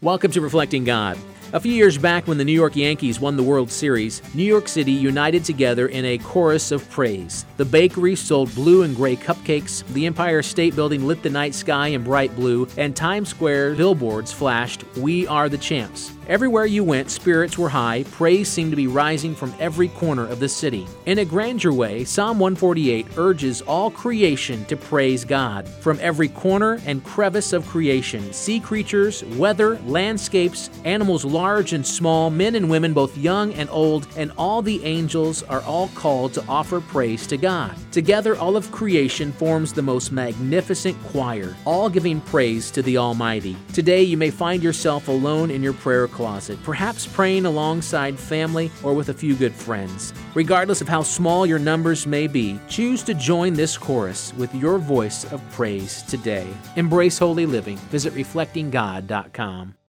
Welcome to Reflecting God. A few years back when the New York Yankees won the World Series, New York City united together in a chorus of praise. The bakery sold blue and gray cupcakes, the Empire State Building lit the night sky in bright blue, and Times Square billboards flashed, "We are the champs." Everywhere you went, spirits were high, praise seemed to be rising from every corner of the city. In a grandeur way, Psalm 148 urges all creation to praise God. From every corner and crevice of creation, sea creatures, weather, landscapes, animals large and small, men and women both young and old, and all the angels are all called to offer praise to God. Together, all of creation forms the most magnificent choir, all giving praise to the Almighty. Today, you may find yourself alone in your prayer closet, perhaps praying alongside family or with a few good friends. Regardless of how small your numbers may be, choose to join this chorus with your voice of praise today. Embrace holy living. Visit reflectinggod.com.